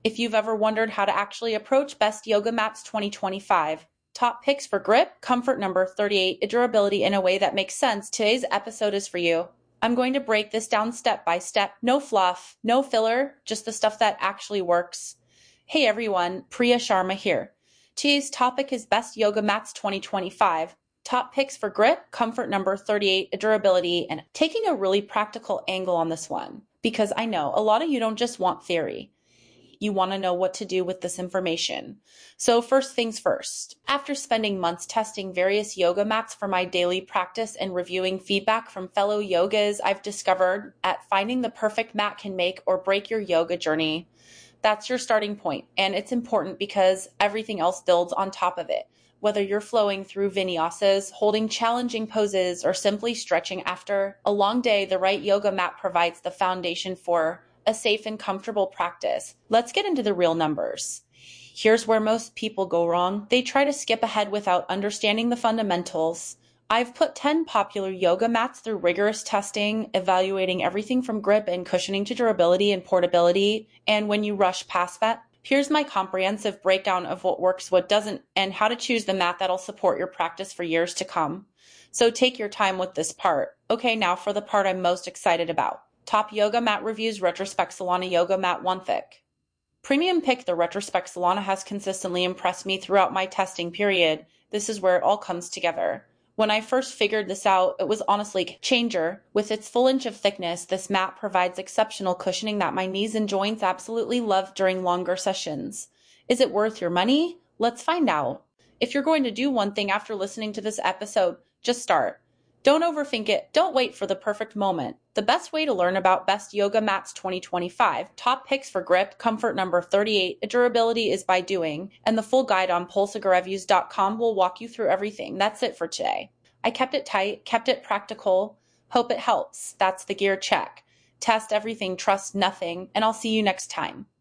If you've ever wondered how to actually approach Best Yoga Mats 2025, top picks for grip, comfort number 38, and durability in a way that makes sense, today's episode is for you. I'm going to break this down step by step. No fluff, no filler, just the stuff that actually works. Hey everyone, Priya Sharma here. Today's topic is Best Yoga Mats 2025. Top picks for grip, comfort number 38, durability, and taking a really practical angle on this one. Because I know a lot of you don't just want theory. You want to know what to do with this information. So first things first, after spending months testing various yoga mats for my daily practice and reviewing feedback from fellow yogas, I've discovered that finding the perfect mat can make or break your yoga journey. That's your starting point, and it's important because everything else builds on top of it. Whether you're flowing through vinyasas, holding challenging poses, or simply stretching after a long day, the right yoga mat provides the foundation for a safe and comfortable practice. Let's get into the real numbers. Here's where most people go wrong. They try to skip ahead without understanding the fundamentals. I've put 10 popular yoga mats through rigorous testing, evaluating everything from grip and cushioning to durability and portability. And when you rush past that, here's my comprehensive breakdown of what works, what doesn't, and how to choose the mat that'll support your practice for years to come. So take your time with this part. Okay, now for the part I'm most excited about. Top yoga mat reviews, Retrospect Solana Yoga Mat 1 Thick. Premium pick, the Retrospect Solana has consistently impressed me throughout my testing period. This is where it all comes together. When I first figured this out, it was honestly a changer. With its full inch of thickness, this mat provides exceptional cushioning that my knees and joints absolutely love during longer sessions. Is it worth your money? Let's find out. If you're going to do one thing after listening to this episode, just start. Don't overthink it. Don't wait for the perfect moment. The best way to learn about Best Yoga Mats 2025, top picks for grip, comfort number 38, durability is by doing, and the full guide on pulsareviews.com will walk you through everything. That's it for today. I kept it tight, kept it practical. Hope it helps. That's the gear check. Test everything, trust nothing, and I'll see you next time.